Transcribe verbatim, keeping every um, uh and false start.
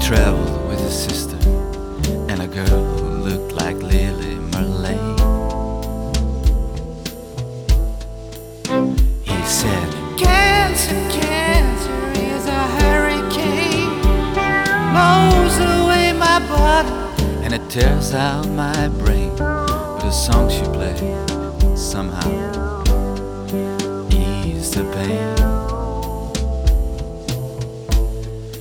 traveled with his sister and a girl who looked like Lily Marlene. He said, "Cancer, cancer is a hurricane, blows away my body and it tears out my brain. But the songs you play somehow ease the pain."